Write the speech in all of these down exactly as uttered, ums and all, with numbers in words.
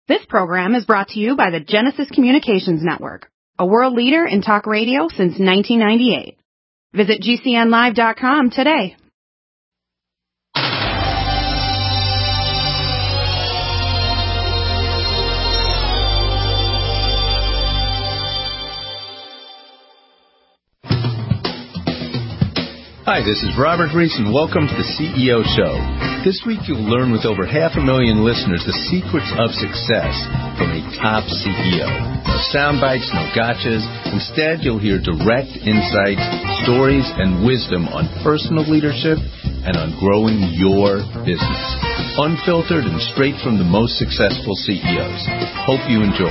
This program is brought to you by the Genesis Communications Network, a world leader in talk radio since nineteen ninety-eight. Visit G C N live dot com today. Hi, this is Robert Reese, and welcome to the C E O Show. This week you'll learn with over half a million listeners the secrets of success from a top C E O. No sound bites, no gotchas. Instead, you'll hear direct insights, stories, and wisdom on personal leadership and on growing your business. Unfiltered and straight from the most successful C E Os. Hope you enjoy.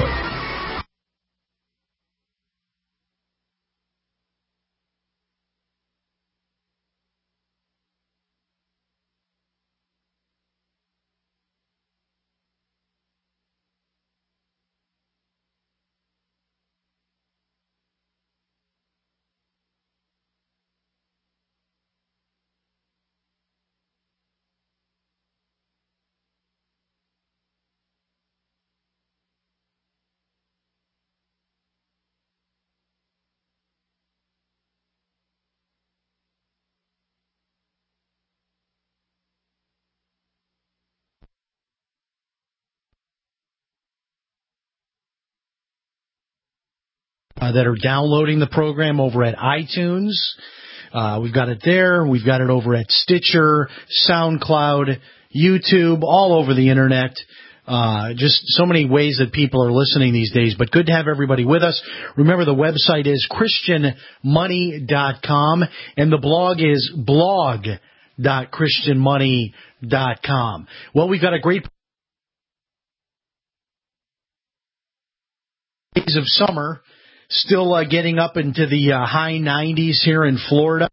Uh, that are downloading the program over at iTunes. Uh, we've got it there. We've got it over at Stitcher, SoundCloud, YouTube, all over the Internet. Uh, just so many ways that people are listening these days, but good to have everybody with us. Remember, the website is Christian Money dot com, and the blog is blog dot Christian Money dot com. Well, we've got a great days of summer. Still uh, getting up into the uh, high nineties here in Florida.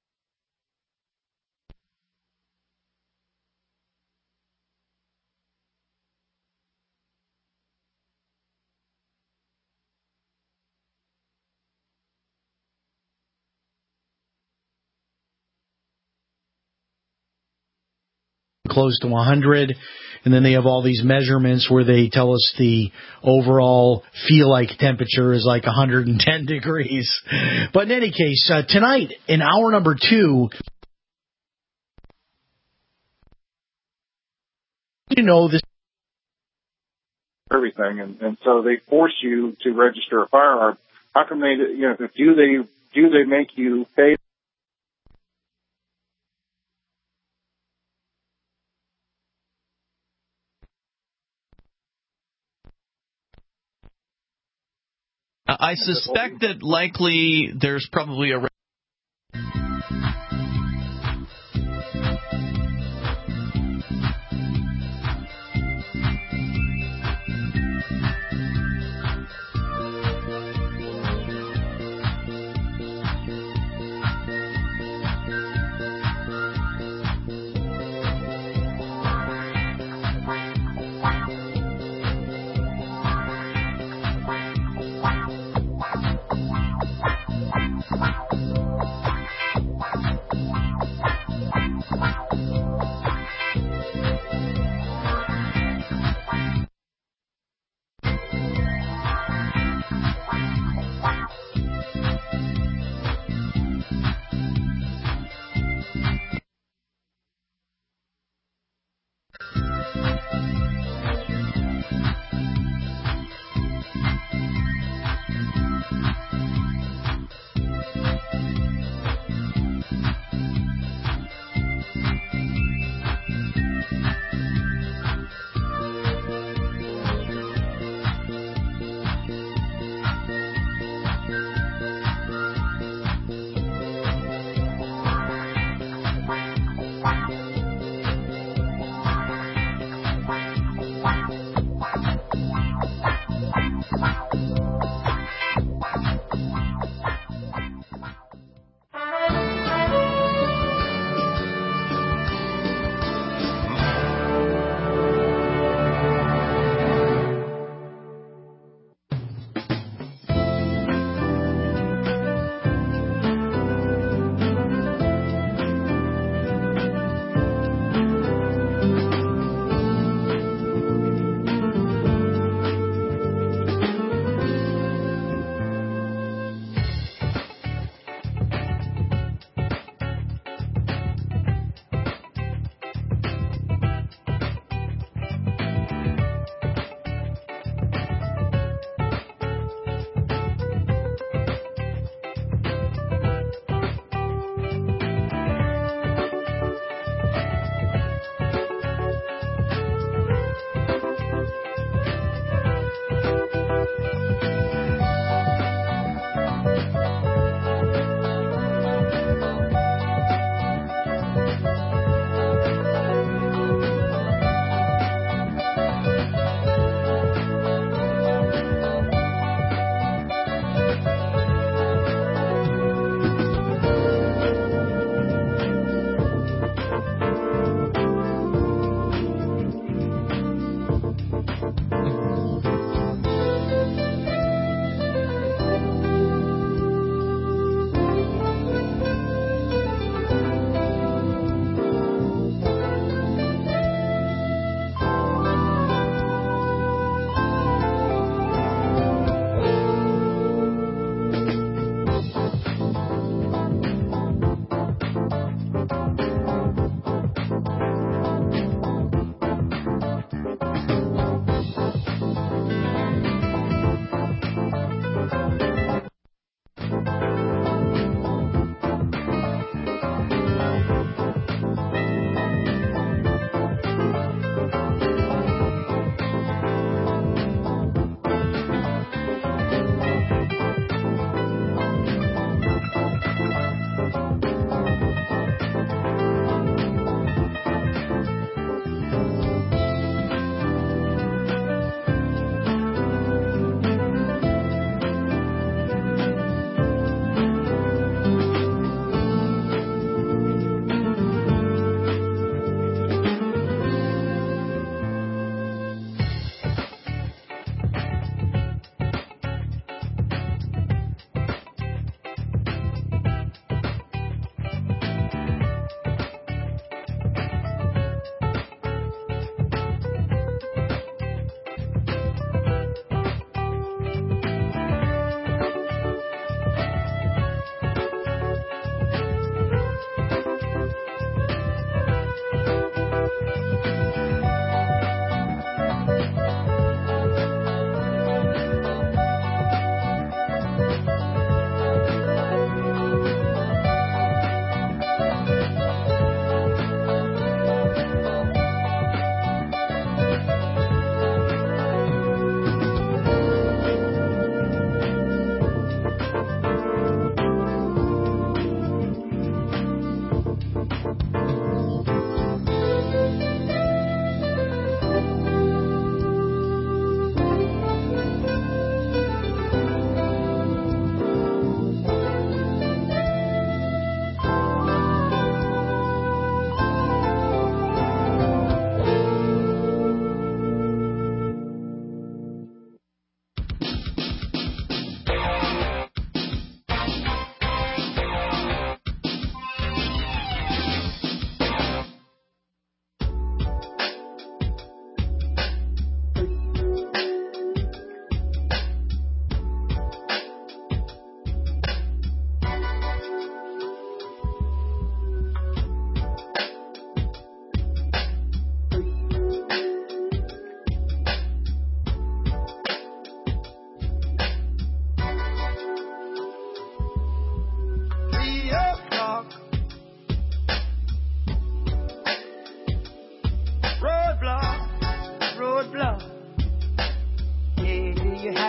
Close to one hundred, and then they have all these measurements where they tell us the overall feel-like temperature is like one hundred ten degrees. But in any case, uh, tonight, in hour number two, you know this. Everything, and, and so they force you to register a firearm. How come they, you know, do they do they make you pay? I suspect that likely there's probably a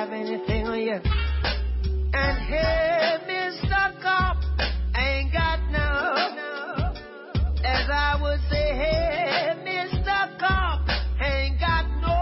have anything on you? And hey, Mister Cop, ain't got no. As I would say, hey, Mister Cop, ain't got no.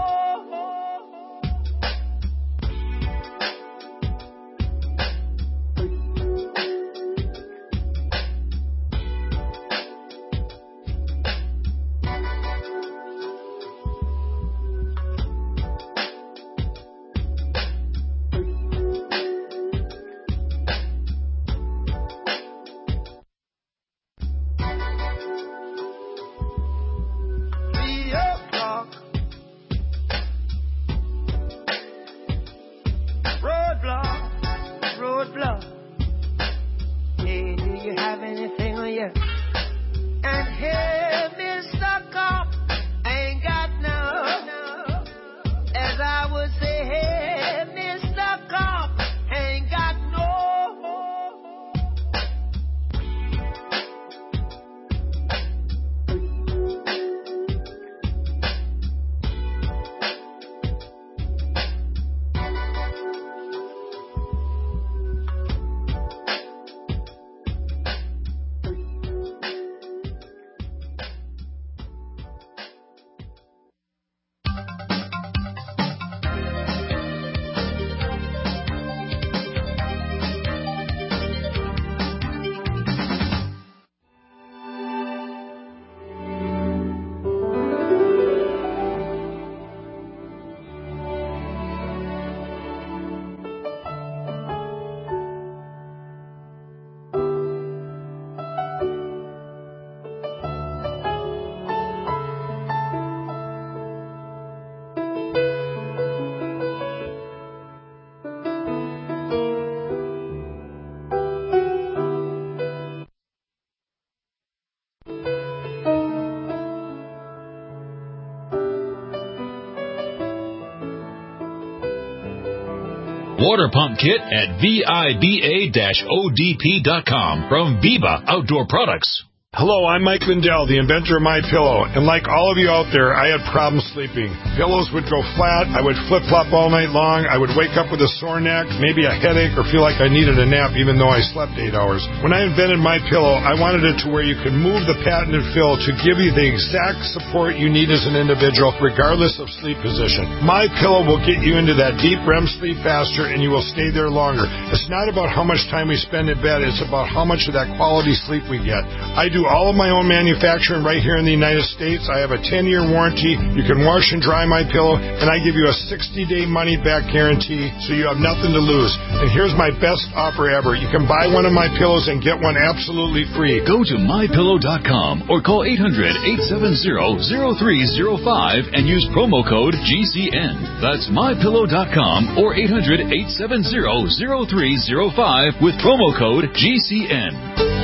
Water pump kit at V I B A O D P dot com from Viva Outdoor Products. Hello, I'm Mike Lindell, the inventor of MyPillow, and like all of you out there, I had problems sleeping. Pillows would go flat, I would flip-flop all night long, I would wake up with a sore neck, maybe a headache, or feel like I needed a nap even though I slept eight hours. When I invented MyPillow, I wanted it to where you could move the patented fill to give you the exact support you need as an individual, regardless of sleep position. MyPillow will get you into that deep R E M sleep faster, and you will stay there longer. It's not about how much time we spend in bed, it's about how much of that quality sleep we get. I do all of my own manufacturing right here in the United States. I have a ten-year warranty. You can wash and dry my pillow, and I give you a sixty-day money-back guarantee, so you have nothing to lose. And here's my best offer ever. You can buy one of my pillows and get one absolutely free. Go to my pillow dot com or call eight hundred, eight seven zero, zero three zero five and use promo code G C N. That's my pillow dot com or eight hundred, eight seven zero, zero three zero five with promo code G C N.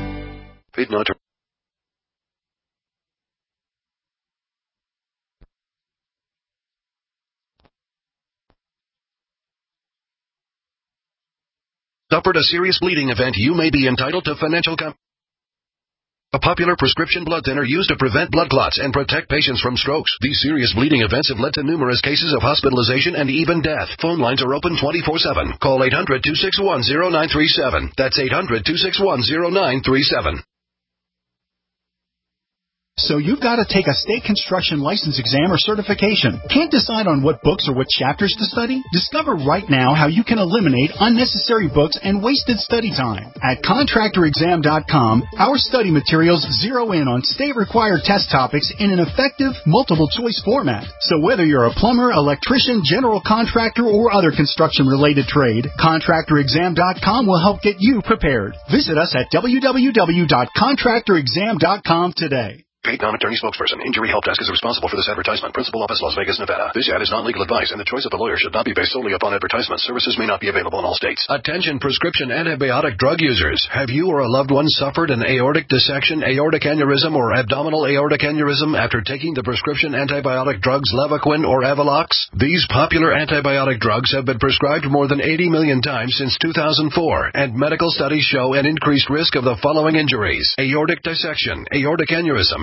Paid not to suffered a serious bleeding event, you may be entitled to financial compensation. A popular prescription blood thinner used to prevent blood clots and protect patients from strokes. These serious bleeding events have led to numerous cases of hospitalization and even death. Phone lines are open twenty-four seven. Call eight hundred, two six one, zero nine three seven. That's eight hundred, two six one, zero nine three seven. So you've got to take a state construction license exam or certification. Can't decide on what books or what chapters to study? Discover right now how you can eliminate unnecessary books and wasted study time. At contractor exam dot com, our study materials zero in on state-required test topics in an effective, multiple-choice format. So whether you're a plumber, electrician, general contractor, or other construction-related trade, contractor exam dot com will help get you prepared. Visit us at w w w dot contractor exam dot com today. Paid non-attorney spokesperson. Injury Help Desk is responsible for this advertisement. Principal office, Las Vegas, Nevada. This ad is not legal advice, and the choice of the lawyer should not be based solely upon advertisements. Services may not be available in all states. Attention prescription antibiotic drug users. Have you or a loved one suffered an aortic dissection, aortic aneurysm, or abdominal aortic aneurysm after taking the prescription antibiotic drugs Levaquin or Avalox? These popular antibiotic drugs have been prescribed more than eighty million times since two thousand four, and medical studies show an increased risk of the following injuries: aortic dissection, aortic aneurysm,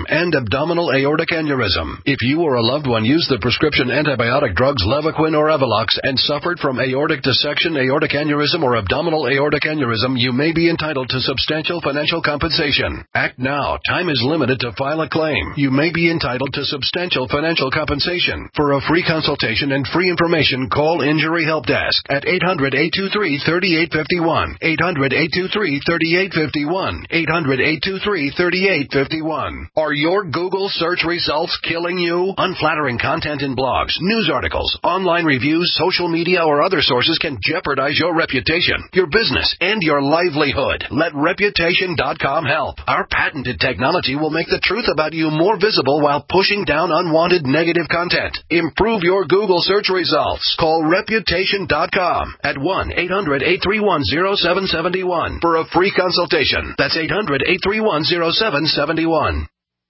and abdominal aortic aneurysm. If you or a loved one used the prescription antibiotic drugs Levaquin or Evolux and suffered from aortic dissection, aortic aneurysm, or abdominal aortic aneurysm, you may be entitled to substantial financial compensation. Act now. Time is limited to file a claim. You may be entitled to substantial financial compensation. For a free consultation and free information, call Injury Help Desk at eight hundred, eight two three, three eight five one, eight hundred, eight two three, three eight five one, eight hundred, eight two three, three eight five one. Are your Google search results killing you? Unflattering content in blogs, news articles, online reviews, social media, or other sources can jeopardize your reputation, your business, and your livelihood. Let Reputation dot com help. Our patented technology will make the truth about you more visible while pushing down unwanted negative content. Improve your Google search results. Call Reputation dot com at one eight hundred, eight three one, zero seven seven one for a free consultation. That's eight hundred, eight three one, zero seven seven one.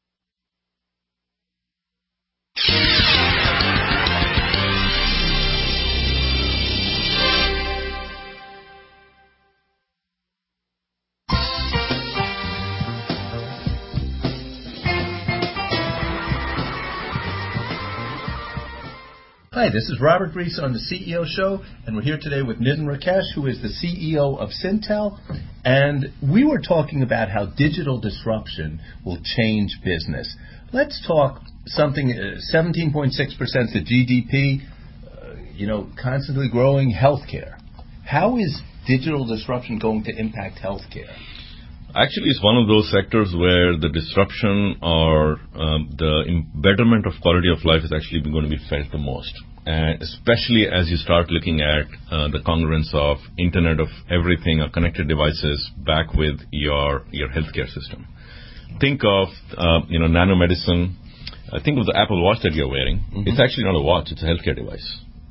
Hi, this is Robert Reese on the C E O Show, and we're here today with Nitin Rakesh, who is the C E O of Syntel, and we were talking about how digital disruption will change business. Let's talk something, uh, seventeen point six percent of G D P, uh, you know, constantly growing healthcare. How is digital disruption going to impact healthcare? Actually, it's one of those sectors where the disruption or um, the betterment of quality of life is actually going to be felt the most, and especially as you start looking at uh, the congruence of Internet of Everything or connected devices back with your your healthcare system. Think of uh, you know nanomedicine. Uh, think of the Apple Watch that you're wearing. Mm-hmm. It's actually not a watch; it's a healthcare device.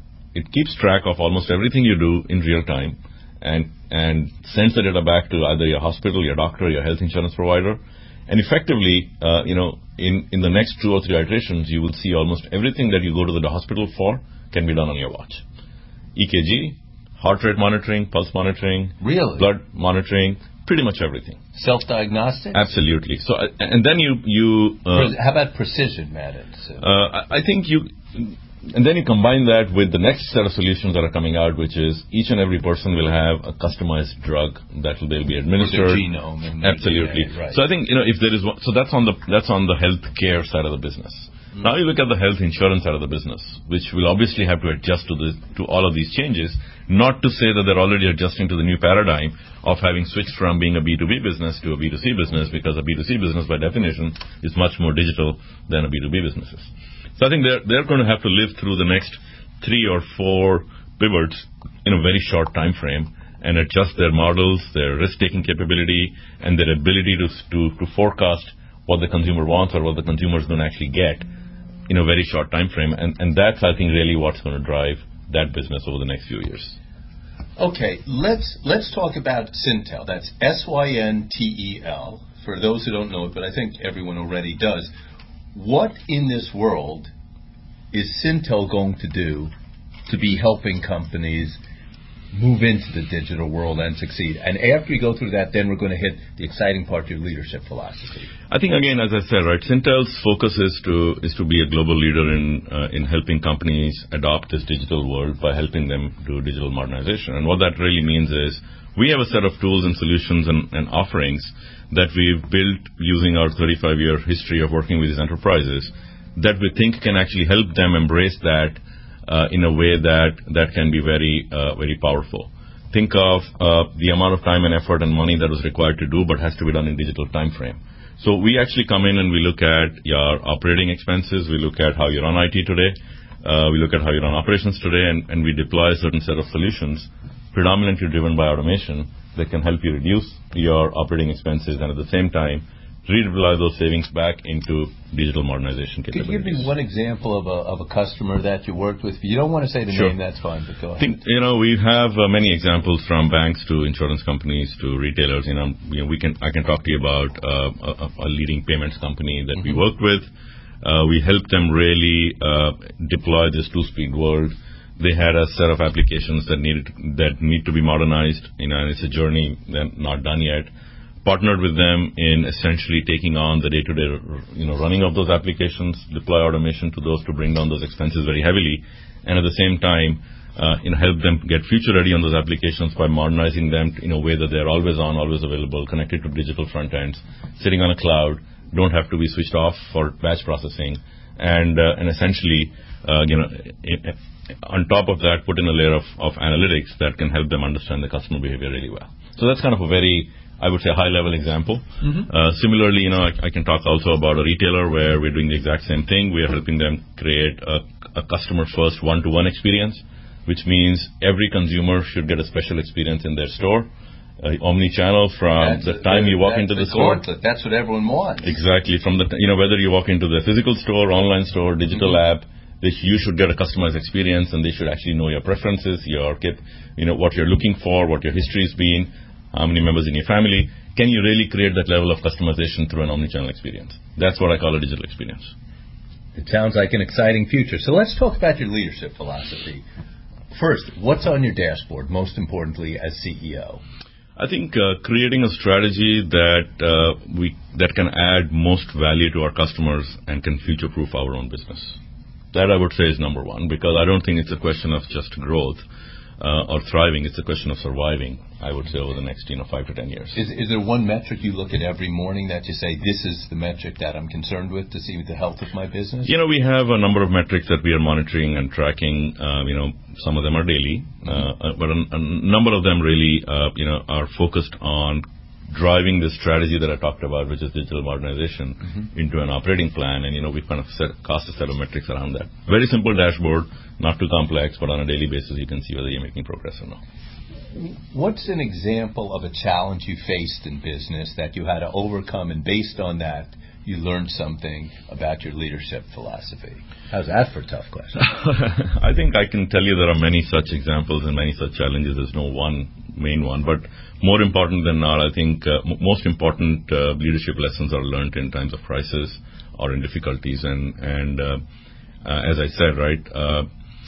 It keeps track of almost everything you do in real time, and and sends the data back to either your hospital, your doctor, your health insurance provider. And effectively, uh, you know, in, in the next two or three iterations, you will see almost everything that you go to the hospital for can be done on your watch. E K G, heart rate monitoring, pulse monitoring, really? blood monitoring, pretty much everything. Self-diagnostics? Absolutely. So, uh, and then you... you uh, How about precision medicine? Uh, I think you... And then you combine that with the next set of solutions that are coming out, which is each and every person will have a customized drug that will they'll be administered. The genome. And Absolutely. Yeah, right. So I think you know if there is one, so that's on the that's on the healthcare side of the business. Mm-hmm. Now you look at the health insurance side of the business, which will obviously have to adjust to the to all of these changes. Not to say that they're already adjusting to the new paradigm of having switched from being a B two B business to a B two C business, because a B two C business by definition is much more digital than a B two B business is. So I think they're, they're going to have to live through the next three or four pivots in a very short time frame and adjust their models, their risk-taking capability, and their ability to, to, to forecast what the consumer wants or what the consumer is going to actually get in a very short time frame. And, and that's, I think, really what's going to drive that business over the next few years. Okay, let's let's talk about Syntel. That's S Y N T E L, for those who don't know it, but I think everyone already does. What in this world is Syntel going to do to be helping companies move into the digital world and succeed? And after we go through that, then we're going to hit the exciting part of your leadership philosophy. I think, again, as I said, right, Syntel's focus is to is to be a global leader in uh, in helping companies adopt this digital world by helping them do digital modernization. And what that really means is we have a set of tools and solutions and, and offerings that we've built using our thirty-five year history of working with these enterprises that we think can actually help them embrace that uh, in a way that that can be very, uh, very powerful. Think of uh, the amount of time and effort and money that was required to do but has to be done in digital time frame. So we actually come in and we look at your operating expenses, we look at how you run I T today, uh, we look at how you run operations today, and, and we deploy a certain set of solutions predominantly driven by automation that can help you reduce your operating expenses and at the same time redeploy those savings back into digital modernization capabilities. Could you give me one example of a of a customer that you worked with? If you don't want to say the Sure. name, that's fine, but go ahead. I think, you know, we have uh, many examples from banks to insurance companies to retailers. You know, you know we can I can talk to you about uh, a, a leading payments company that mm-hmm. we worked with. Uh, we helped them really uh, deploy this two-speed world. They had a set of applications that needed that need to be modernized. You know, and it's a journey that's not done yet. partnered with them in essentially taking on the day-to-day, you know, running of those applications, deploy automation to those to bring down those expenses very heavily, and at the same time, uh, you know, help them get future-ready on those applications by modernizing them in a way that they're always on, always available, connected to digital front ends, sitting on a cloud, don't have to be switched off for batch processing, and uh, and essentially, uh, you know, on top of that, put in a layer of, of analytics that can help them understand the customer behavior really well. So that's kind of a very, I would say, high-level example. Mm-hmm. Uh, similarly, you know, I, I can talk also about a retailer where we're doing the exact same thing. We are helping them create a, a customer-first one-to-one experience, which means every consumer should get a special experience in their store. Uh, omni-channel from that's the time a, you walk into the, the store. Gauntlet. That's what everyone wants. Exactly. From the, you know, whether you walk into the physical store, online store, digital mm-hmm. app, they, you should get a customized experience, and they should actually know your preferences, your, you know, what you're looking for, what your history has been, how many members in your family. Can you really create that level of customization through an omni-channel experience? That's what I call a digital experience. It sounds like an exciting future. So let's talk about your leadership philosophy. First, what's on your dashboard, most importantly, as C E O? I think uh, creating a strategy that uh, we that can add most value to our customers and can future-proof our own business. That I would say is number one, because I don't think it's a question of just growth uh, or thriving. It's a question of surviving, I would say, over the next, you know, five to ten years. Is, is there one metric you look at every morning that you say, this is the metric that I'm concerned with to see the health of my business? You know, we have a number of metrics that we are monitoring and tracking. Uh, you know, some of them are daily, mm-hmm. uh, but a, a number of them really, uh, you know, are focused on driving the strategy that I talked about, which is digital modernization, mm-hmm. into an operating plan. And, you know, we've kind of set, cast a set of metrics around that. Very simple dashboard, not too complex, but on a daily basis you can see whether you're making progress or not. What's an example of a challenge you faced in business that you had to overcome, and based on that, you learned something about your leadership philosophy? How's that for a tough question? I think I can tell you there are many such examples and many such challenges. There's no one main one. But more important than not, I think uh, m- most important uh, leadership lessons are learned in times of crisis or in difficulties. And, and uh, uh, as I said, right, uh,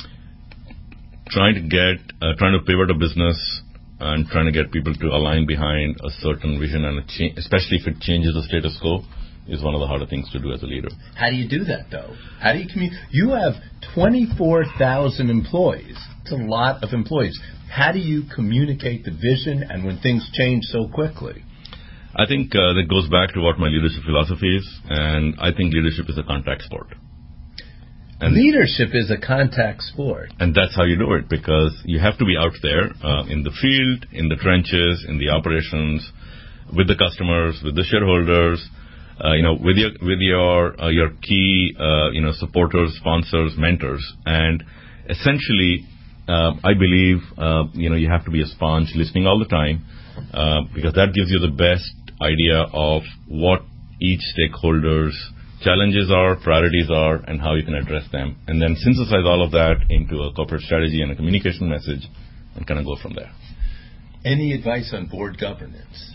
trying to get, uh, trying to pivot a business and trying to get people to align behind a certain vision, and a cha- especially if it changes the status quo, is one of the harder things to do as a leader. How do you do that, though? How do you commu- You have twenty-four thousand employees. It's a lot of employees. How do you communicate the vision and when things change so quickly? I think uh, that goes back to what my leadership philosophy is, and I think leadership is a contact sport. And leadership is a contact sport. And that's how you do it, because you have to be out there uh, in the field, in the trenches, in the operations, with the customers, with the shareholders, uh, you know, with your with your uh, your key uh, you know supporters, sponsors, mentors, and essentially, uh, I believe uh, you know you have to be a sponge, listening all the time, uh, because that gives you the best idea of what each stakeholder's challenges are, priorities are, and how you can address them, and then synthesize all of that into a corporate strategy and a communication message, and kind of go from there. Any advice on board governance?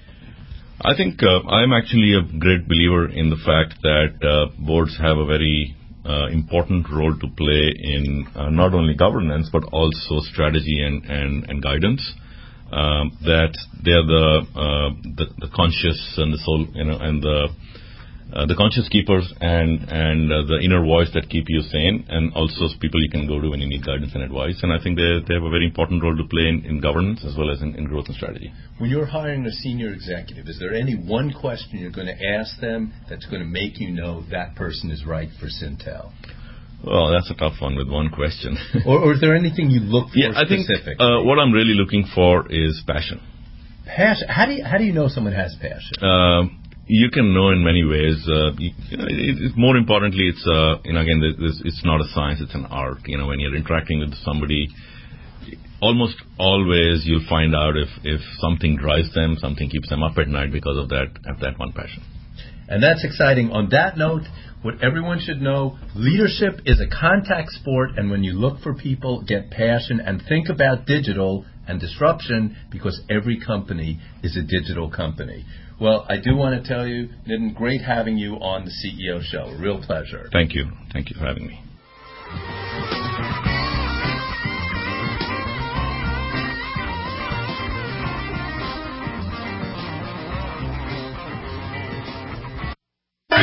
I think uh, I'm actually a great believer in the fact that uh, boards have a very uh, important role to play in uh, not only governance but also strategy and, and, and guidance. Um, that they're the, uh, the the conscious and the soul, you know, and the Uh, the conscious keepers and and uh, the inner voice that keep you sane, and also people you can go to when you need guidance and advice. And I think they they have a very important role to play in, in governance as well as in, in growth and strategy. When you're hiring a senior executive, is there any one question you're going to ask them that's going to make you know that person is right for Syntel? Well, that's a tough one with one question. or, or is there anything you look for yeah, I specifically? think uh, what I'm really looking for is passion. Passion. How do you how do you know someone has passion? Uh, You can know in many ways. Uh, you, you know, it, it, more importantly, it's uh, you know again, this, it's not a science; it's an art. You know, when you're interacting with somebody, almost always you'll find out if if something drives them, something keeps them up at night because of that of that one passion. And that's exciting. On that note, what everyone should know: leadership is a contact sport, and when you look for people, get passion and think about digital and disruption, because every company is a digital company. Well, I do want to tell you, Nitin, great having you on the C E O Show. A real pleasure. Thank you. Thank you for having me.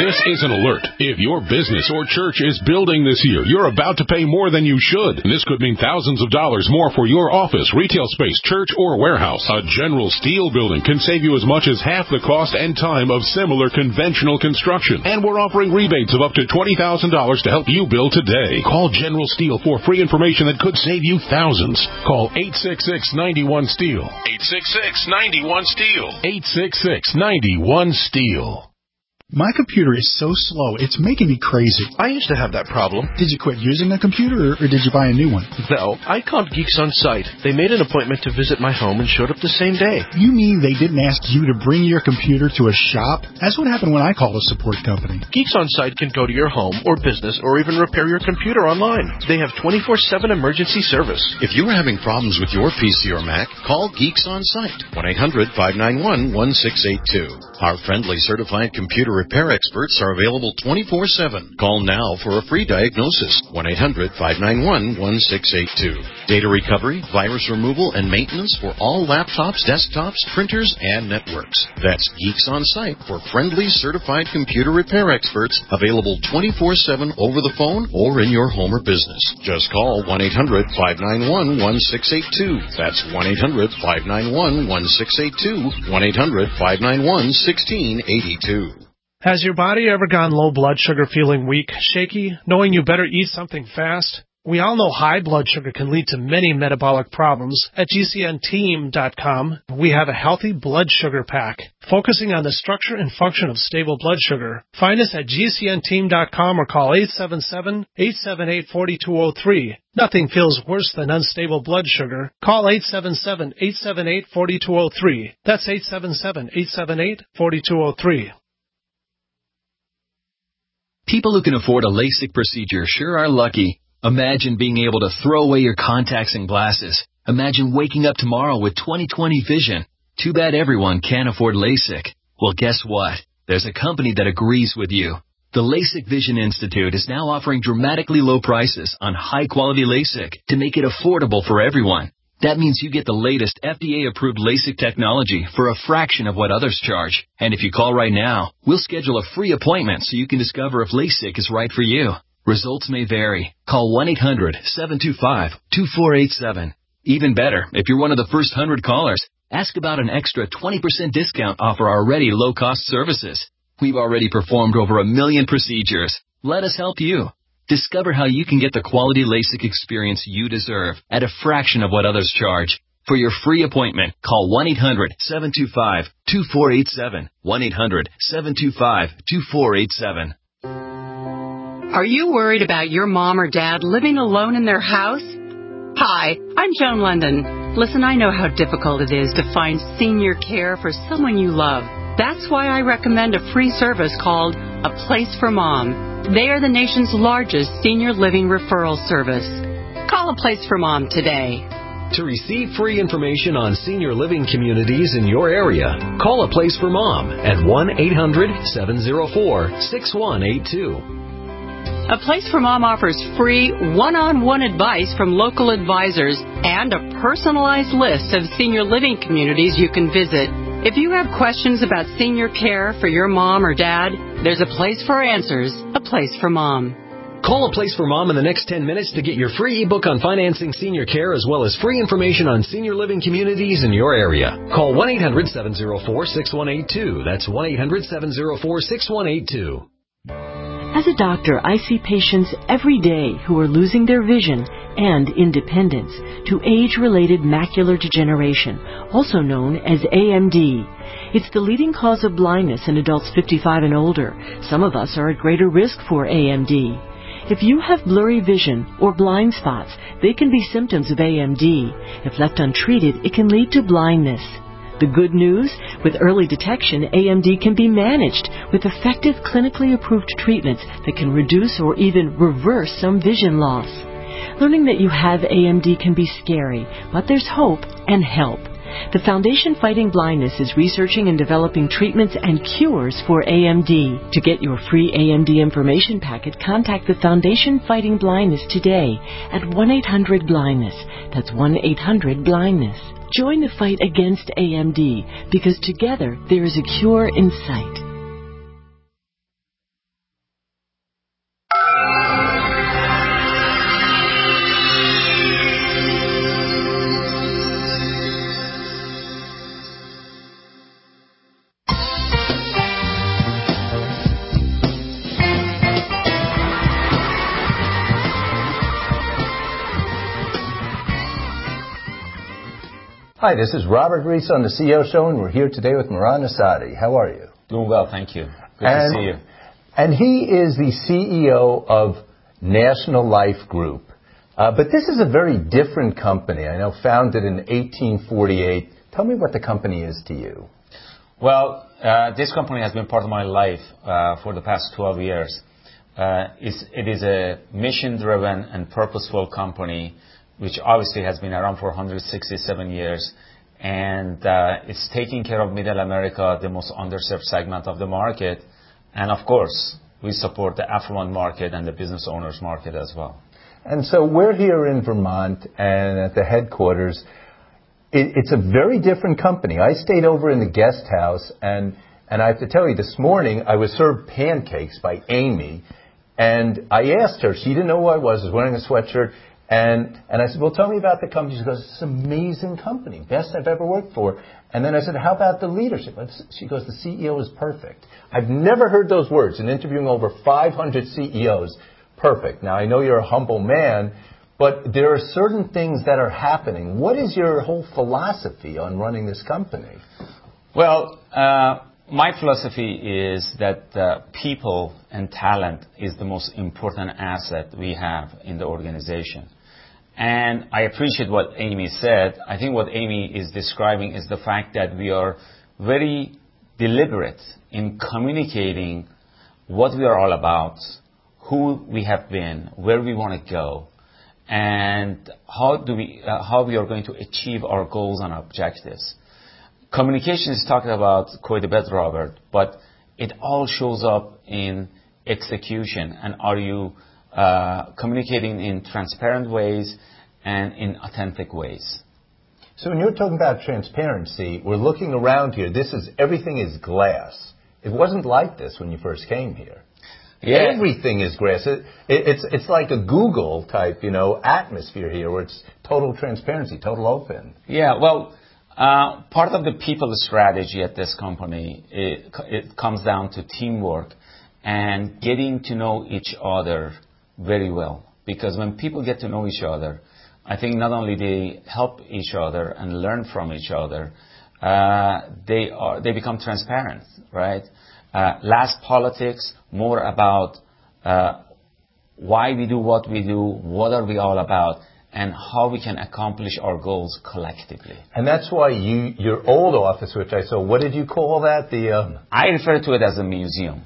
This is an alert. If your business or church is building this year, you're about to pay more than you should. And this could mean thousands of dollars more for your office, retail space, church, or warehouse. A General Steel building can save you as much as half the cost and time of similar conventional construction. And we're offering rebates of up to twenty thousand dollars to help you build today. Call General Steel for free information that could save you thousands. Call eight six six, nine one, STEEL. eight six six, nine one, STEEL. eight six six, nine one, STEEL. My computer is so slow, it's making me crazy. I used to have that problem. Did you quit using a computer, or did you buy a new one? No, I called Geeks On Site. They made an appointment to visit my home and showed up the same day. You mean they didn't ask you to bring your computer to a shop? That's what happened when I called a support company. Geeks On Site can go to your home or business or even repair your computer online. They have twenty-four seven emergency service. If you're having problems with your P C or Mac, call Geeks On Site. one eight hundred, five nine one, one six eight two. Our friendly certified computer repair experts are available twenty-four seven. Call now for a free diagnosis. one eight hundred, five nine one, one six eight two. Data recovery, virus removal, and maintenance for all laptops, desktops, printers, and networks. That's Geeks On Site for friendly certified computer repair experts, available twenty-four seven over the phone or in your home or business. Just call one eight hundred, five nine one, one six eight two. That's one eight hundred, five nine one, one six eight two. one eight hundred, five nine one, one six eight two. Has your body ever gone low blood sugar, feeling weak, shaky, knowing you better eat something fast? We all know high blood sugar can lead to many metabolic problems. At G C N team dot com, we have a healthy blood sugar pack, focusing on the structure and function of stable blood sugar. Find us at G C N team dot com or call eight seven seven, eight seven eight, four two zero three. Nothing feels worse than unstable blood sugar. Call eight seven seven, eight seven eight, four two zero three. That's eight seven seven, eight seven eight, four two zero three. People who can afford a LASIK procedure sure are lucky. Imagine being able to throw away your contacts and glasses. Imagine waking up tomorrow with twenty twenty vision. Too bad everyone can't afford LASIK. Well, guess what? There's a company that agrees with you. The LASIK Vision Institute is now offering dramatically low prices on high-quality LASIK to make it affordable for everyone. That means you get the latest F D A-approved LASIK technology for a fraction of what others charge. And if you call right now, we'll schedule a free appointment so you can discover if LASIK is right for you. Results may vary. Call one eight hundred, seven two five, two four eight seven. Even better, if you're one of the first one hundred callers, ask about an extra twenty percent discount off our already low-cost services. We've already performed over a million procedures. Let us help you. Discover how you can get the quality LASIK experience you deserve at a fraction of what others charge. For your free appointment, call one eight hundred, seven two five, two four eight seven. one eight hundred, seven two five, two four eight seven. Are you worried about your mom or dad living alone in their house? Hi, I'm Joan London. Listen, I know how difficult it is to find senior care for someone you love. That's why I recommend a free service called A Place for Mom. They are the nation's largest senior living referral service. Call A Place for Mom today. To receive free information on senior living communities in your area, call A Place for Mom at one eight hundred, seven oh four, six one eight two. A Place for Mom offers free one-on-one advice from local advisors and a personalized list of senior living communities you can visit. If you have questions about senior care for your mom or dad, there's a place for answers, A Place for Mom. Call A Place for Mom in the next ten minutes to get your free ebook on financing senior care as well as free information on senior living communities in your area. Call one eight hundred, seven oh four, six one eight two. That's one eight hundred, seven oh four, six one eight two. As a doctor, I see patients every day who are losing their vision and independence to age-related macular degeneration, also known as A M D. It's the leading cause of blindness in adults fifty-five and older. Some of us are at greater risk for A M D. If you have blurry vision or blind spots, they can be symptoms of A M D. If left untreated, it can lead to blindness. The good news? With early detection, A M D can be managed with effective clinically approved treatments that can reduce or even reverse some vision loss. Learning that you have A M D can be scary, but there's hope and help. The Foundation Fighting Blindness is researching and developing treatments and cures for A M D. To get your free A M D information packet, contact the Foundation Fighting Blindness today at one eight hundred blindness. That's one eight hundred blindness. Join the fight against A M D because together there is a cure in sight. Hi, this is Robert Reese on the C E O Show, and we're here today with Mehran Asadi. How are you? Doing well, thank you. Good and, to see you. And he is the C E O of National Life Group. Uh, but this is a very different company. I know, founded in eighteen forty-eight. Tell me what the company is to you. Well, uh, this company has been part of my life uh, for the past twelve years. Uh, it's, it is a mission-driven and purposeful company, which obviously has been around for one hundred sixty-seven years. And uh, it's taking care of Middle America, the most underserved segment of the market. And of course, we support the affluent market and the business owners market as well. And so we're here in Vermont and at the headquarters. It, it's a very different company. I stayed over in the guest house, and, and I have to tell you, this morning I was served pancakes by Amy. And I asked her, she didn't know who I was, I was wearing a sweatshirt. And, and I said, well, tell me about the company. She goes, it's an amazing company, best I've ever worked for. And then I said, how about the leadership? She goes, the C E O is perfect. I've never heard those words in interviewing over five hundred C E Os. Perfect. Now, I know you're a humble man, but there are certain things that are happening. What is your whole philosophy on running this company? Well, uh, my philosophy is that uh, people and talent is the most important asset we have in the organization. And I appreciate what Amy said. I think what Amy is describing is the fact that we are very deliberate in communicating what we are all about, who we have been, where we want to go, and how do we, uh, how we are going to achieve our goals and objectives. Communication is talked about quite a bit, Robert, but it all shows up in execution. And are you uh, communicating in transparent ways and in authentic ways? So when you're talking about transparency, we're looking around here. This is, everything is glass. It wasn't like this when you first came here. Yeah. Everything is grass. It, it, it's it's like a Google type, you know, atmosphere here where it's total transparency, total open. Yeah, well, uh, part of the people strategy at this company, it, it comes down to teamwork and getting to know each other very well. Because when people get to know each other, I think not only they help each other and learn from each other, uh, they are they become transparent, right? Uh, less politics, more about uh, why we do what we do, what are we all about, and how we can accomplish our goals collectively. And that's why you, your old office, which I saw, what did you call that? The um... I refer to it as a museum,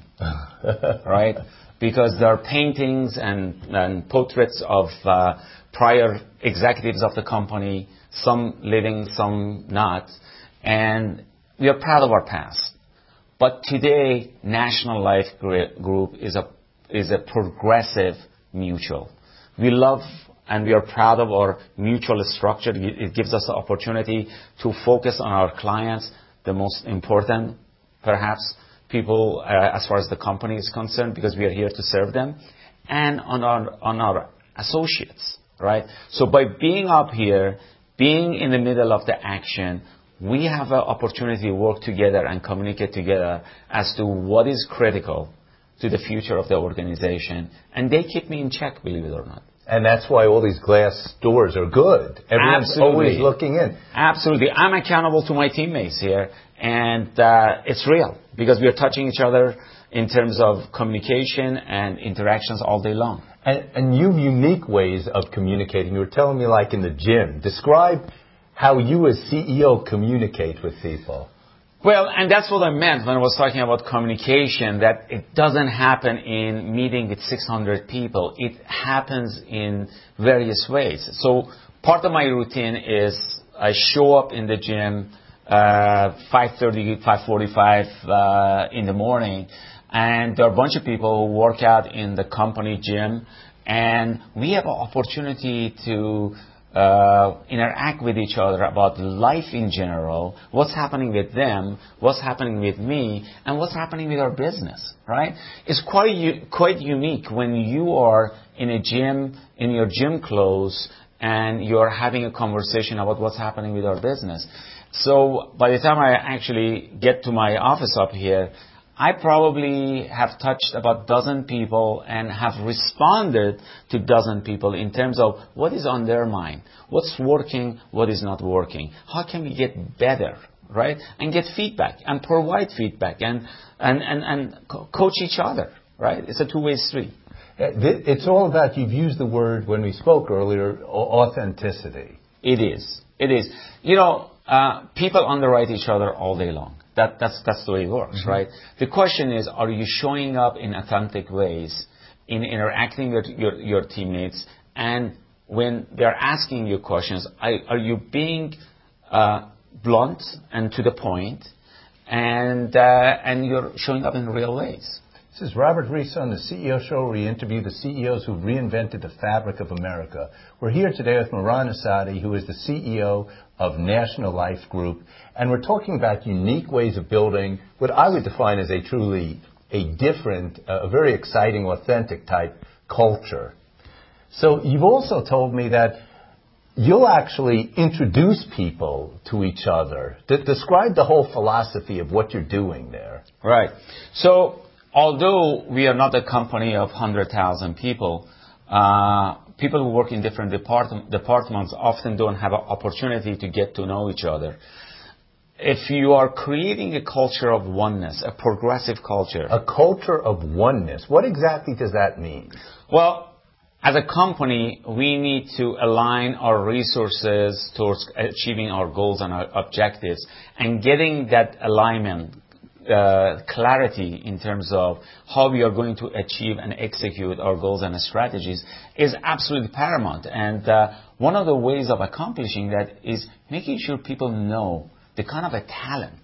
right? Because there are paintings and, and portraits of uh, prior executives of the company, some living, some not, and we are proud of our past. But today, National Life Group is a is a progressive mutual. We love and we are proud of our mutual structure. It gives us the opportunity to focus on our clients, the most important, perhaps, people uh, as far as the company is concerned, because we are here to serve them, and on our on our associates, right? So by being up here, being in the middle of the action, we have an opportunity to work together and communicate together as to what is critical to the future of the organization. And they keep me in check, believe it or not. And that's why all these glass doors are good. Everyone's Absolutely. always looking in. Absolutely. I'm accountable to my teammates here. And uh, it's real because we are touching each other in terms of communication and interactions all day long. And, and you have unique ways of communicating. You were telling me like in the gym. Describe how you as C E O communicate with people. Well, and that's what I meant when I was talking about communication, that it doesn't happen in meeting with six hundred people. It happens in various ways. So part of my routine is I show up in the gym uh, five thirty, five forty-five uh, in the morning, and there are a bunch of people who work out in the company gym, and we have an opportunity to Uh, interact with each other about life in general, what's happening with them, what's happening with me, and what's happening with our business, right? It's quite u- quite unique when you are in a gym, in your gym clothes, and you're having a conversation about what's happening with our business. So by the time I actually get to my office up here, I probably have touched about a dozen people and have responded to a dozen people in terms of what is on their mind, what's working, what is not working, how can we get better, right? And get feedback and provide feedback and, and, and, and co- coach each other, right? It's a two-way street. It's all about, you've used the word when we spoke earlier, authenticity. It is. It is. You know, uh, people underwrite each other all day long. That, that's, that's the way it works, mm-hmm. right? The question is, are you showing up in authentic ways, in interacting with your, your teammates, and when they're asking you questions, are, are you being uh, blunt and to the point, and, uh, and you're showing up in real ways? This is Robert Reese on the C E O Show, where we interview the C E Os who've reinvented the fabric of America. We're here today with Mehran Asadi, who is the C E O of National Life Group, and we're talking about unique ways of building what I would define as a truly a different, uh, a very exciting, authentic type culture. So you've also told me that you'll actually introduce people to each other. D- describe the whole philosophy of what you're doing there. Right. So, although we are not a company of one hundred thousand people, uh, people who work in different depart- departments often don't have an opportunity to get to know each other. If you are creating a culture of oneness, a progressive culture. A culture of oneness. What exactly does that mean? Well, as a company, we need to align our resources towards achieving our goals and our objectives, and getting that alignment, Uh, clarity in terms of how we are going to achieve and execute our goals and strategies is absolutely paramount. And uh, one of the ways of accomplishing that is making sure people know the kind of a talent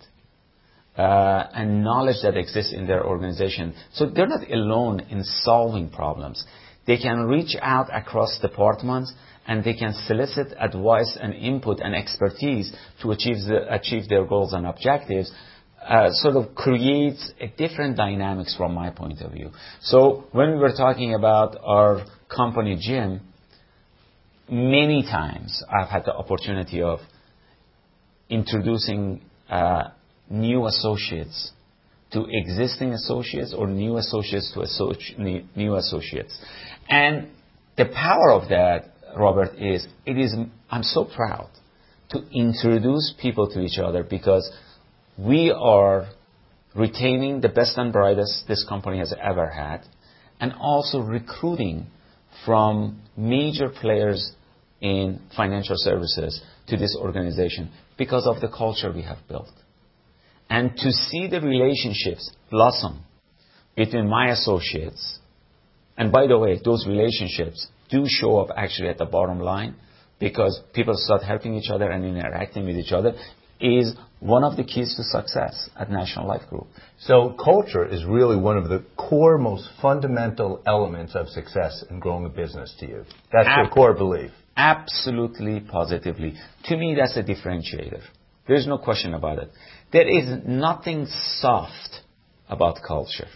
uh, and knowledge that exists in their organization. So they're not alone in solving problems. They can reach out across departments, and they can solicit advice and input and expertise to achieve, the, achieve their goals and objectives. Uh, sort of creates a different dynamics from my point of view. So when we were talking about our company gym, many times I've had the opportunity of introducing uh, new associates to existing associates, or new associates to associ- new associates. And the power of that, Robert, is it is I'm so proud to introduce people to each other, because we are retaining the best and brightest this company has ever had, and also recruiting from major players in financial services to this organization because of the culture we have built. And to see the relationships blossom between my associates, and by the way, those relationships do show up actually at the bottom line, because people start helping each other and interacting with each other, is one of the keys to success at National Life Group. So culture is really one of the core, most fundamental elements of success in growing a business to you. That's Ab- your core belief. Absolutely, positively. To me, that's a differentiator. There's no question about it. There is nothing soft about culture,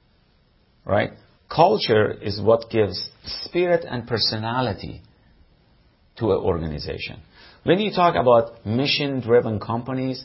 right? Culture is what gives spirit and personality to an organization. When you talk about mission-driven companies,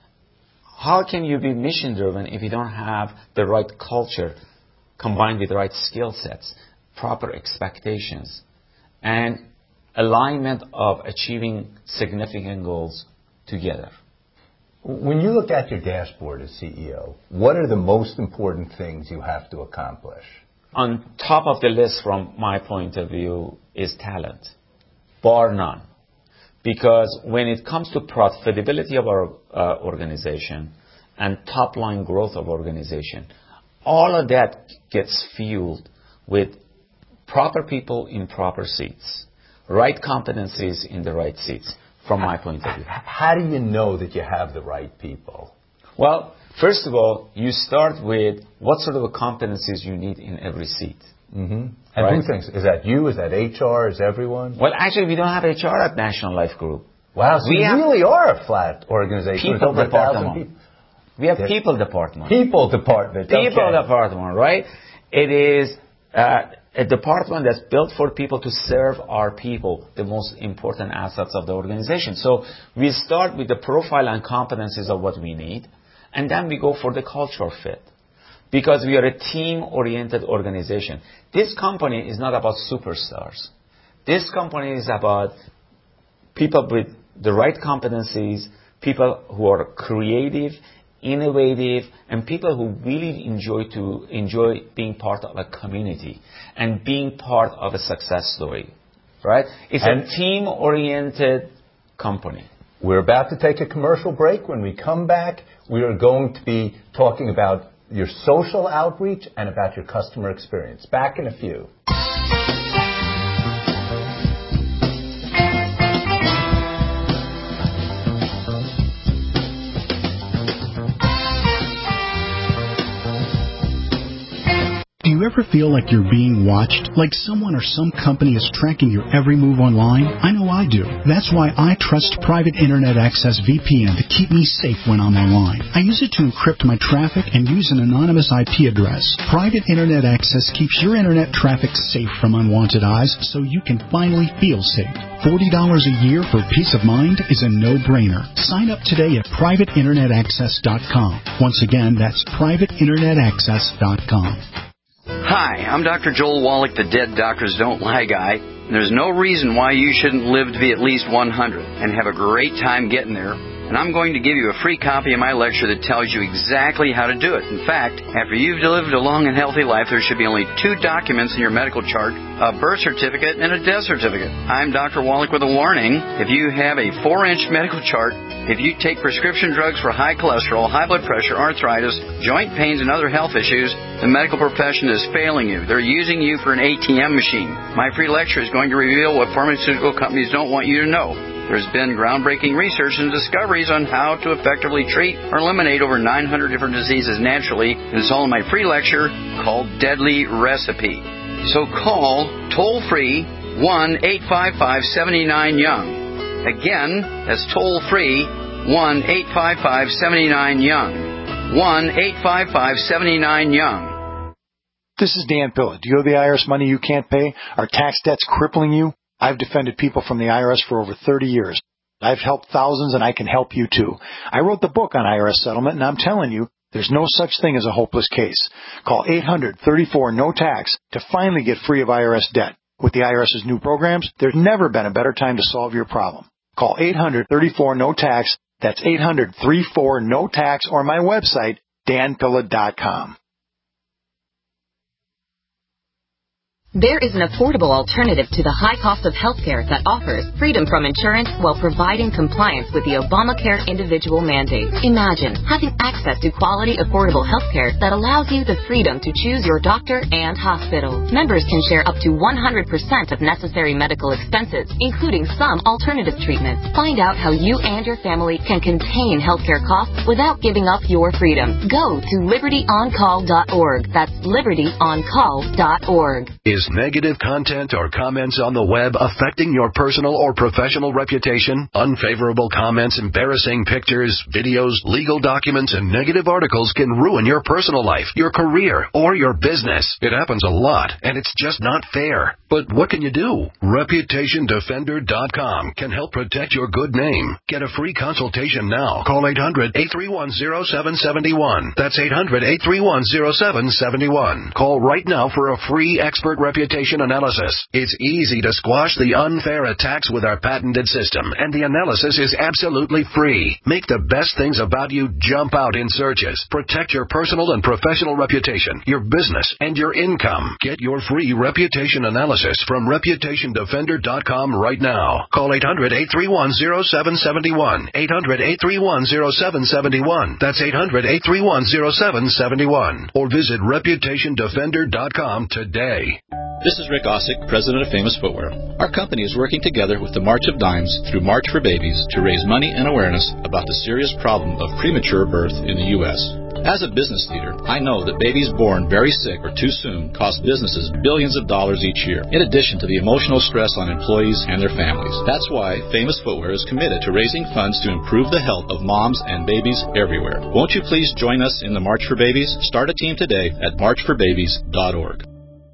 how can you be mission-driven if you don't have the right culture combined with the right skill sets, proper expectations, and alignment of achieving significant goals together? When you look at your dashboard as C E O, what are the most important things you have to accomplish? On top of the list from my point of view is talent, bar none. Because when it comes to profitability of our uh, organization and top-line growth of organization, all of that gets fueled with proper people in proper seats, right competencies in the right seats, from my point of view. How do you know that you have the right people? Well, first of all, you start with what sort of competencies you need in every seat. Mm-hmm. And right? Who thinks? Is that you? Is that H R? Is everyone? Well, actually, we don't have H R at National Life Group. Wow, so we you really are a flat organization. People department. People. We have yeah. people department. People department. People okay. department, right? It is uh, a department that's built for people to serve our people, the most important assets of the organization. So we start with the profile and competencies of what we need, and then we go for the cultural fit. because we are a team-oriented organization. This company is not about superstars. This company is about people with the right competencies, people who are creative, innovative, and people who really enjoy to enjoy being part of a community and being part of a success story. Right? It's and a team-oriented company. We're about to take a commercial break. When we come back, we are going to be talking about your social outreach and about your customer experience. Back in a few. Do you ever feel like you're being watched? Like someone or some company is tracking your every move online? I know I do. That's why I trust Private Internet Access V P N to keep me safe when I'm online. I use it to encrypt my traffic and use an anonymous I P address. Private Internet Access keeps your internet traffic safe from unwanted eyes so you can finally feel safe. forty dollars a year for peace of mind is a no-brainer. Sign up today at private internet access dot com. Once again, that's private internet access dot com. Hi, I'm Doctor Joel Wallach, the Dead Doctors Don't Lie guy. There's no reason why you shouldn't live to be at least one hundred and have a great time getting there. And I'm going to give you a free copy of my lecture that tells you exactly how to do it. In fact, after you've lived a long and healthy life, there should be only two documents in your medical chart, a birth certificate and a death certificate. I'm Doctor Wallach with a warning. If you have a four-inch medical chart, if you take prescription drugs for high cholesterol, high blood pressure, arthritis, joint pains, and other health issues, the medical profession is failing you. They're using you for an A T M machine. My free lecture is going to reveal what pharmaceutical companies don't want you to know. There's been groundbreaking research and discoveries on how to effectively treat or eliminate over nine hundred different diseases naturally. And it's all in my free lecture called Deadly Recipe. So call toll-free one eight five five, seven nine, young. Again, that's toll-free one eight five five, seven nine, young. one eight five five, seven nine, young. This is Dan Pilla. Do you owe the I R S money you can't pay? Are tax debts crippling you? I've defended people from the I R S for over thirty years. I've helped thousands, and I can help you too. I wrote the book on I R S settlement, and I'm telling you, there's no such thing as a hopeless case. Call eight hundred, thirty-four, no tax to finally get free of I R S debt. With the IRS's new programs, there's never been a better time to solve your problem. Call eight hundred, thirty-four, no tax. That's eight hundred, thirty-four, no tax, or my website, dan pilla dot com. There is an affordable alternative to the high cost of healthcare that offers freedom from insurance while providing compliance with the Obamacare individual mandate. Imagine having access to quality, affordable healthcare that allows you the freedom to choose your doctor and hospital. Members can share up to one hundred percent of necessary medical expenses, including some alternative treatments. Find out how you and your family can contain healthcare costs without giving up your freedom. Go to liberty on call dot org. That's liberty on call dot org. Is negative content or comments on the web affecting your personal or professional reputation? Unfavorable comments, embarrassing pictures, videos, legal documents, and negative articles can ruin your personal life, your career, or your business. It happens a lot, and it's just not fair. But what can you do? reputation defender dot com can help protect your good name. Get a free consultation now. Call eight hundred, eight three one, zero seven seven one. That's eight hundred, eight three one, zero seven seven one. Call right now for a free expert reputation analysis. It's easy to squash the unfair attacks with our patented system, and the analysis is absolutely free. Make the best things about you jump out in searches. Protect your personal and professional reputation, your business, and your income. Get your free reputation analysis from reputation defender dot com right now. Call eight hundred, eight three one, zero seven seven one. eight hundred, eight three one, zero seven seven one. That's eight hundred, eight three one, zero seven seven one. Or visit reputation defender dot com today. This is Rick Ossick, president of Famous Footwear. Our company is working together with the March of Dimes through March for Babies to raise money and awareness about the serious problem of premature birth in the U S As a business leader, I know that babies born very sick or too soon cost businesses billions of dollars each year, in addition to the emotional stress on employees and their families. That's why Famous Footwear is committed to raising funds to improve the health of moms and babies everywhere. Won't you please join us in the March for Babies? Start a team today at march for babies dot org.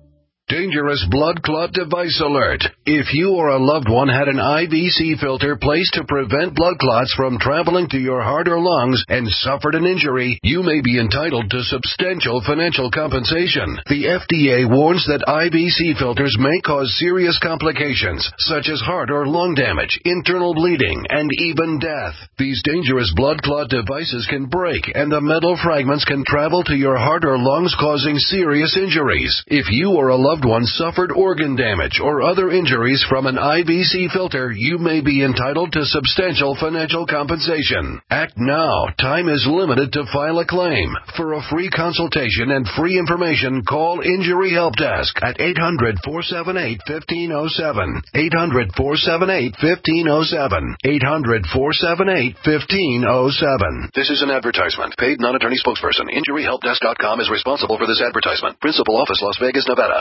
Dangerous blood clot device alert. If you or a loved one had an I V C filter placed to prevent blood clots from traveling to your heart or lungs and suffered an injury, you may be entitled to substantial financial compensation. The F D A warns that I V C filters may cause serious complications, such as heart or lung damage, internal bleeding, and even death. These dangerous blood clot devices can break, and the metal fragments can travel to your heart or lungs, causing serious injuries. If you or a loved one suffered organ damage or other injuries from an I V C filter, you may be entitled to substantial financial compensation. Act now. Time is limited to file a claim. For a free consultation and free information, call Injury Help Desk at eight hundred, four seven eight, one five zero seven. eight hundred, four seven eight, one five zero seven. eight hundred, four seven eight, one five zero seven. This is an advertisement. Paid non-attorney spokesperson. Injury Help Desk dot com is responsible for this advertisement. Principal office, Las Vegas, Nevada.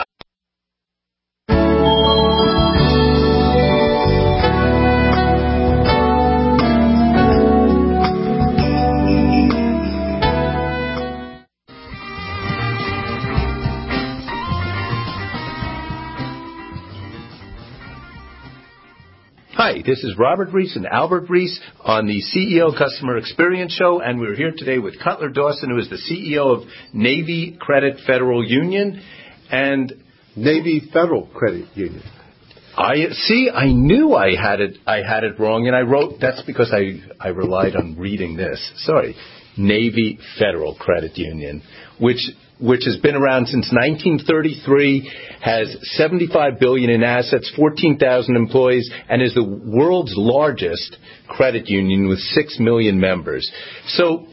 Hi, this is Robert Reese and Albert Reese on the C E O Customer Experience Show, and we're here today with Cutler Dawson, who is the C E O of Navy Credit Federal Union. And Navy Federal Credit Union. I see. I knew I had it. I had it wrong, and I wrote. That's because I I relied on reading this. Sorry, Navy Federal Credit Union, which which has been around since nineteen thirty-three, has seventy-five billion dollars in assets, fourteen thousand employees, and is the world's largest credit union with six million members. So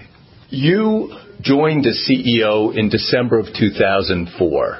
you joined as C E O in December of two thousand four.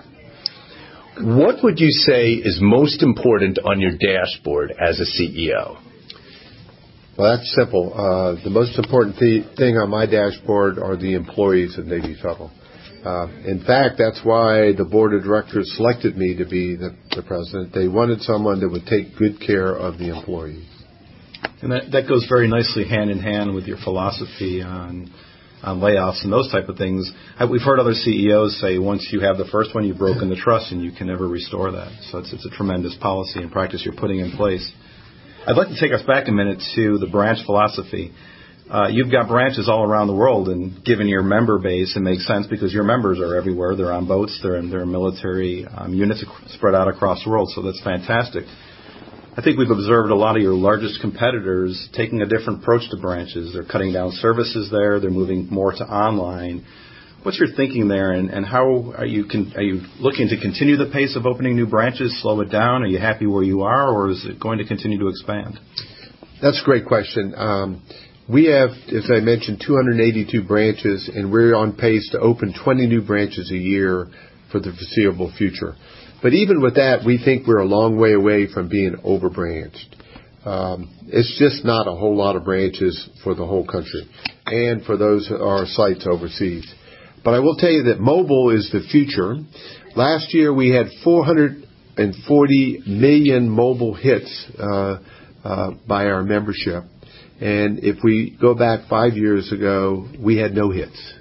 What would you say is most important on your dashboard as a C E O? Well, that's simple. Uh, the most important th- thing on my dashboard are the employees of Navy Federal. Uh, in fact, that's why the board of directors selected me to be the, the president. They wanted someone that would take good care of the employees. And that, that goes very nicely hand in hand with your philosophy on on layoffs and those type of things. I, we've heard other C E Os say once you have the first one, you've broken the trust and you can never restore that. So it's, it's a tremendous policy and practice you're putting in place. I'd like to take us back a minute to the branch philosophy. Uh, you've got branches all around the world, and given your member base, it makes sense because your members are everywhere. They're on boats. They're in their military um, units spread out across the world, so that's fantastic. I think we've observed a lot of your largest competitors taking a different approach to branches. They're cutting down services there. They're moving more to online. What's your thinking there, and, and how are you con- are you looking to continue the pace of opening new branches, slow it down? Are you happy where you are, or is it going to continue to expand? That's a great question. Um, we have, as I mentioned, two hundred eighty-two branches, and we're on pace to open twenty new branches a year for the foreseeable future. But even with that, we think we're a long way away from being over-branched. Um, it's just not a whole lot of branches for the whole country and for those our sites overseas. But I will tell you that mobile is the future. Last year we had four hundred forty million mobile hits uh, uh, by our membership. And if we go back five years ago, we had no hits.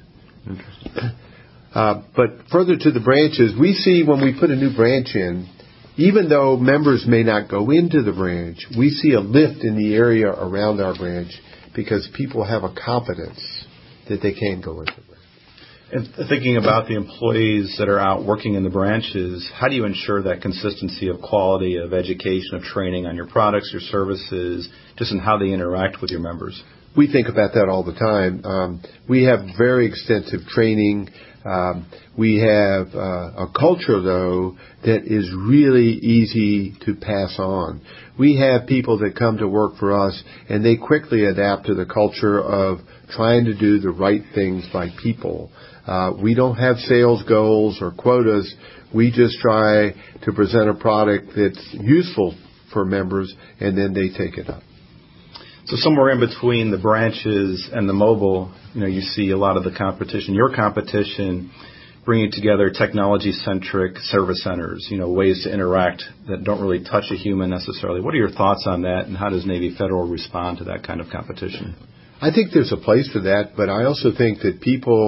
Uh, but further to the branches, we see when we put a new branch in, even though members may not go into the branch, we see a lift in the area around our branch because people have a confidence that they can go into the branch. And thinking about the employees that are out working in the branches, how do you ensure that consistency of quality, of education, of training on your products, your services, just in how they interact with your members? We think about that all the time. Um, we have very extensive training. Um, we have uh, a culture, though, that is really easy to pass on. We have people that come to work for us, and they quickly adapt to the culture of trying to do the right things by people. Uh, we don't have sales goals or quotas. We just try to present a product that's useful for members, and then they take it up. So somewhere in between the branches and the mobile, you know, you see a lot of the competition, your competition, bringing together technology-centric service centers, you know, ways to interact that don't really touch a human necessarily. What are your thoughts on that, and how does Navy Federal respond to that kind of competition? I think there's a place for that, but I also think that people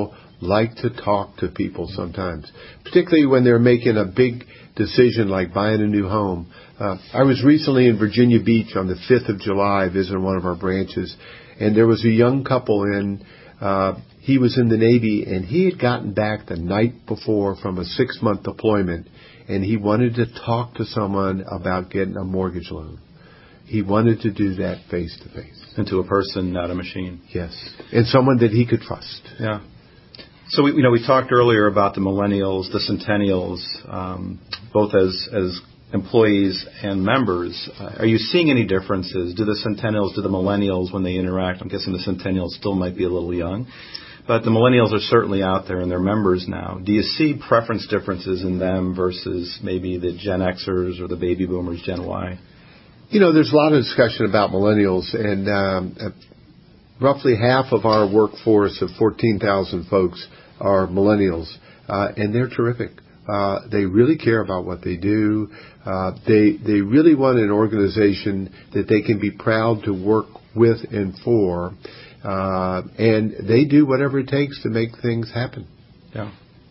like to talk to people sometimes, particularly when they're making a big decision like buying a new home. Uh, I was recently in Virginia Beach on the fifth of July visiting one of our branches, and there was a young couple in. Uh, he was in the Navy, and he had gotten back the night before from a six-month deployment, and he wanted to talk to someone about getting a mortgage loan. He wanted to do that face-to-face. And to a person, not a machine. Yes. And someone that he could trust. Yeah. So, we, you know, we talked earlier about the millennials, the centennials, um, both as, as employees and members. Uh, are you seeing any differences? Do the centennials, do the millennials, when they interact, I'm guessing the centennials still might be a little young, but the millennials are certainly out there and they're members now. Do you see preference differences in them versus maybe the Gen Xers or the baby boomers, Gen Y? You know, there's a lot of discussion about millennials, and um, uh, roughly half of our workforce of fourteen thousand folks are millennials, uh, and they're terrific. Uh, they really care about what they do. Uh, they they really want an organization that they can be proud to work with and for, uh, and they do whatever it takes to make things happen. Yeah.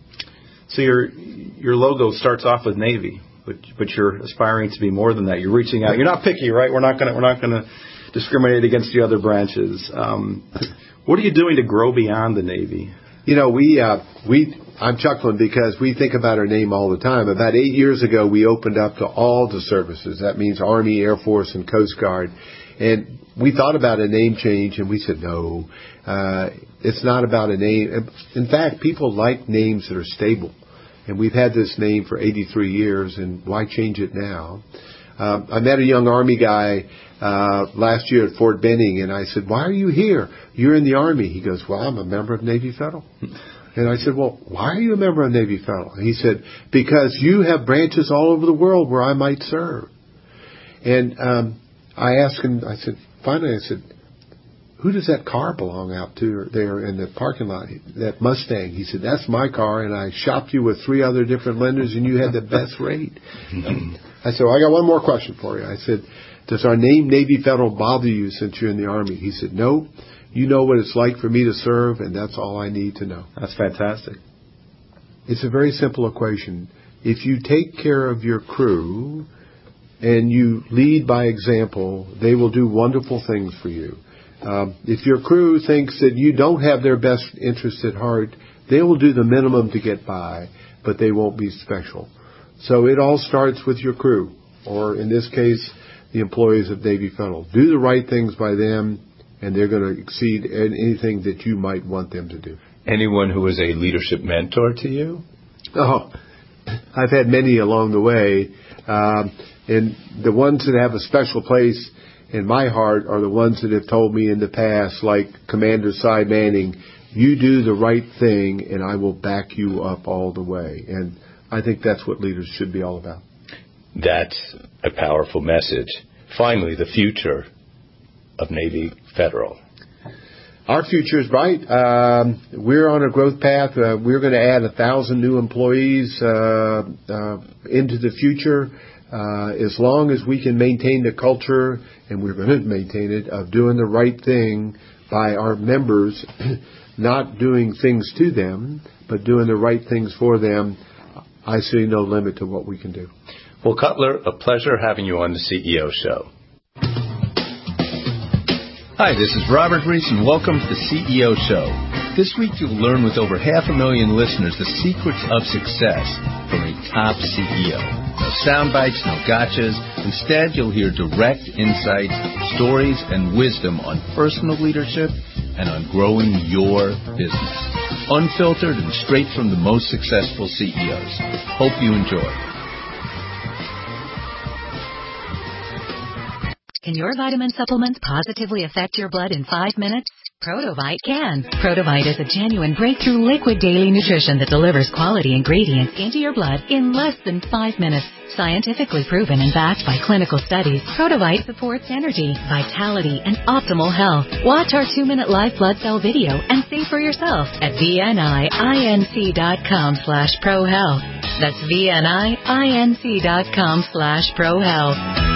So your your logo starts off with Navy. But but you're aspiring to be more than that. You're reaching out. You're not picky, right? We're not gonna we're not gonna discriminate against the other branches. Um, what are you doing to grow beyond the Navy? You know, we uh, we I'm chuckling because we think about our name all the time. About eight years ago, we opened up to all the services. That means Army, Air Force, and Coast Guard. And we thought about a name change, and we said no. Uh, it's not about a name. In fact, people like names that are stable. And we've had this name for eighty-three years, and why change it now? Um, I met a young Army guy uh, last year at Fort Benning, and I said, why are you here? You're in the Army. He goes, well, I'm a member of Navy Federal. And I said, well, why are you a member of Navy Federal? And he said, because you have branches all over the world where I might serve. And um, I asked him, I said, finally, I said, who does that car belong out to there in the parking lot, that Mustang? He said, that's my car, and I shopped you with three other different lenders, and you had the best rate. I said, well, I got one more question for you. I said, does our name Navy Federal bother you since you're in the Army? He said, no. You know what it's like for me to serve, and that's all I need to know. That's fantastic. It's a very simple equation. If you take care of your crew and you lead by example, they will do wonderful things for you. Um, if your crew thinks that you don't have their best interest at heart, they will do the minimum to get by, but they won't be special. So it all starts with your crew, or in this case, the employees of Navy Federal. Do the right things by them, and they're going to exceed anything that you might want them to do. Anyone who is a leadership mentor to you? Oh, I've had many along the way, um, and the ones that have a special place in my heart are the ones that have told me in the past, like Commander Cy Manning, you do the right thing and I will back you up all the way. And I think that's what leaders should be all about. That's a powerful message. Finally, the future of Navy Federal. Our future is bright. Um, we're on a growth path. Uh, we're going to add a thousand new employees uh, uh, into the future. Uh, as long as we can maintain the culture, and we're going to maintain it, of doing the right thing by our members, not doing things to them, but doing the right things for them, I see no limit to what we can do. Well, Cutler, a pleasure having you on the C E O Show. Hi, this is Robert Reese, and welcome to the C E O Show. This week you'll learn with over half a million listeners the secrets of success from a top C E O. No sound bites, no gotchas. Instead, you'll hear direct insights, stories, and wisdom on personal leadership and on growing your business. Unfiltered and straight from the most successful C E Os. Hope you enjoy. Can your vitamin supplements positively affect your blood in five minutes? Protovite can. Protovite is a genuine breakthrough liquid daily nutrition that delivers quality ingredients into your blood in less than five minutes. Scientifically proven and backed by clinical studies, Protovite supports energy, vitality, and optimal health. Watch our two-minute live blood cell video and see for yourself at vninc.com slash prohealth. That's vninc.com slash prohealth.